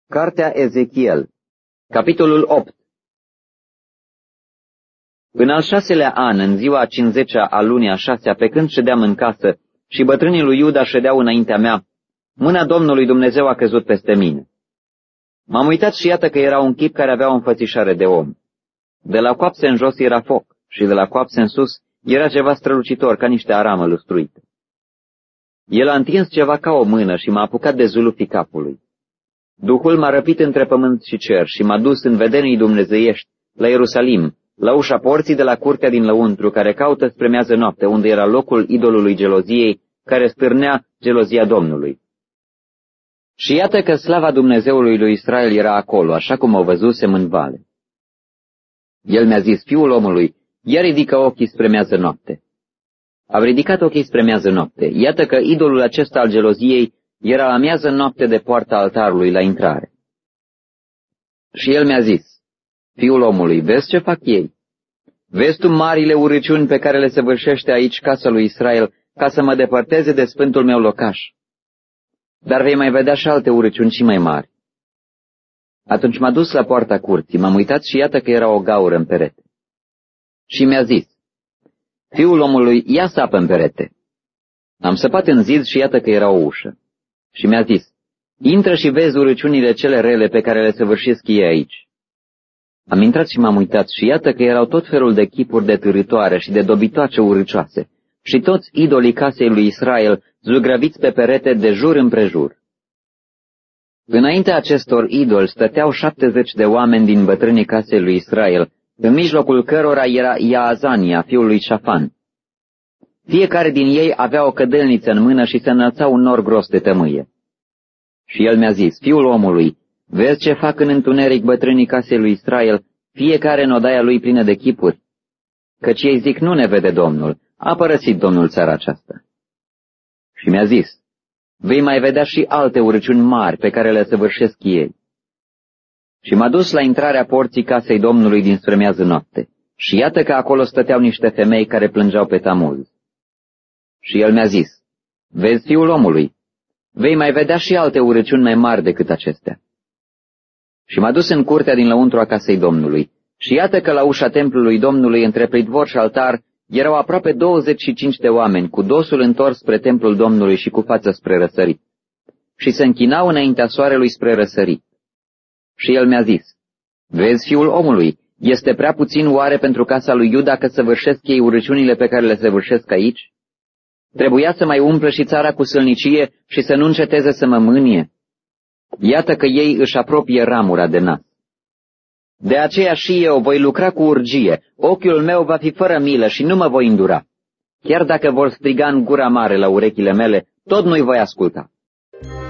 Cartea Ezechiel, capitolul 8. În al 6-lea an, în ziua a 50-a a lunii a 6-a, pe când ședeam în casă și bătrânii lui Iuda ședeau înaintea mea, mâna Domnului Dumnezeu a căzut peste mine. M-am uitat și iată că era un chip care avea o înfățișare de om. De la coapse în jos era foc și de la coapse în sus era ceva strălucitor, ca niște aramă lustruită. El a întins ceva ca o mână și m-a apucat de zulufii capului. Duhul m-a răpit între pământ și cer și m-a dus în vedenii dumnezeiești, la Ierusalim, la ușa porții de la curtea din lăuntru, care caută spre miază noapte, unde era locul idolului geloziei, care stârnea gelozia Domnului. Și iată că slava Dumnezeului lui Israel era acolo, așa cum o văzusem în vale. El mi-a zis: fiul omului, ia ridică ochii spre miază noapte. Am ridicat ochii spre miază noapte. Iată că idolul acesta al geloziei era la miază noapte de poarta altarului la intrare. Și el mi-a zis: fiul omului, vezi ce fac ei? Vezi tu marile urăciuni pe care le săvârșește aici casa lui Israel, ca să mă depărteze de sfântul meu locaș? Dar vei mai vedea și alte urăciuni și mai mari. Atunci m-a dus la poarta curții, m-am uitat și iată că era o gaură în perete. Și mi-a zis: fiul omului, ia sapă în perete. Am săpat în zid și iată că era o ușă. Și mi-a zis: intră și vezi urăciunile cele rele pe care le săvârșesc ei aici. Am intrat și m-am uitat și iată că erau tot felul de chipuri de târâtoare și de dobitoace urâcioase, și toți idolii casei lui Israel zugrăviți pe perete de jur împrejur. Înaintea acestor idoli stăteau 70 de oameni din bătrânii casei lui Israel, în mijlocul cărora era Iaazania, fiul lui Șafan. Fiecare din ei avea o cădelniță în mână și se înălța un nor gros de tămâie. Și el mi-a zis: fiul omului, vezi ce fac în întuneric bătrânii casei lui Israel, fiecare în odaia lui plină de chipuri? Căci ei zic: nu ne vede Domnul, a părăsit Domnul țara aceasta. Și mi-a zis: vei mai vedea și alte urăciuni mari pe care le săvârșesc ei. Și m-a dus la intrarea porții casei Domnului dinspre miază noapte, și iată că acolo stăteau niște femei care plângeau pe Tamuz. Și el mi-a zis: vezi, fiul omului, vei mai vedea și alte urăciuni mai mari decât acestea. Și m-a dus în curtea din lăuntru a casei Domnului, și iată că la ușa templului Domnului, între pridvor și altar, erau aproape 25 de oameni, cu dosul întors spre templul Domnului și cu față spre răsărit, și se închinau înaintea soarelui spre răsărit. Și el mi-a zis: vezi, fiul omului, este prea puțin oare pentru casa lui Iuda că săvârșesc ei urăciunile pe care le săvârșesc aici? Trebuia să mai umplă și țara cu sălnicie și să nu înceteze să mă mânie. Iată că ei își apropie ramura de nas. De aceea și eu voi lucra cu urgie, ochiul meu va fi fără milă și nu mă voi îndura. Chiar dacă vor striga în gura mare la urechile mele, tot nu-i voi asculta.